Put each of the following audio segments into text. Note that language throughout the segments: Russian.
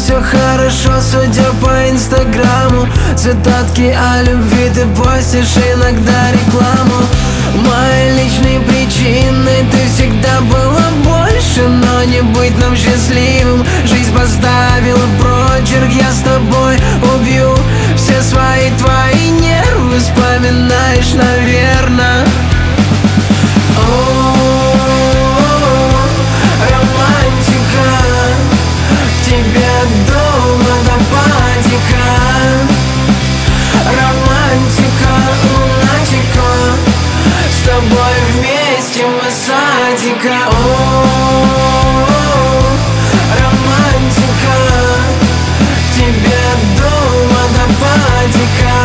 все хорошо, судя по инстаграму. Цитатки о любви ты постишь, иногда рекламу. Моей личной причиной ты всегда была больше, но не быть нам счастливым. Жизнь поставила прочерк, я с тобой убью все свои твои нервы. Вспоминаешь, наверно. Романтика, к тебе дома до падика. Романтика, лунатика, с тобой вместе мы садика. Романтика, к тебе дома до падика.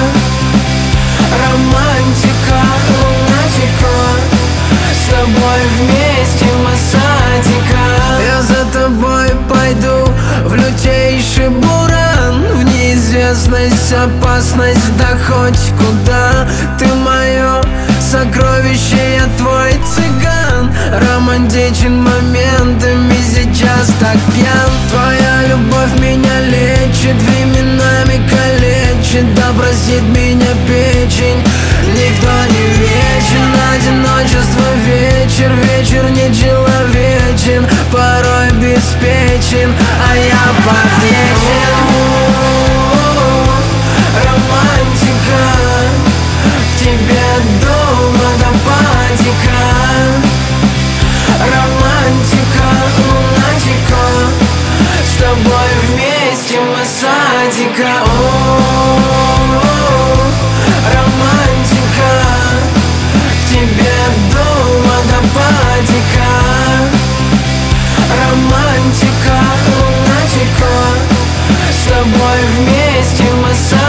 Романтика, лунатика, с тобой вместе мы садика. Я за тобой пойду в лютейший буран, в неизвестность, опасность, да хоть куда. Ты мое сокровище, я твой цыган. Романтичен моментами, сейчас так пьян. Твоя любовь меня лечит, временами калечит. Да простит меня печень, никто не вечен. Одиночество вечер, вечер не человечен, порой обеспечен, а я подвечен. Романтика, к тебе дома до падика. Романтика, лунатика, с тобой вместе мы садика. Романтика, к тебе дома до падика. Романтика, лунатика, с тобой вместе мы садика.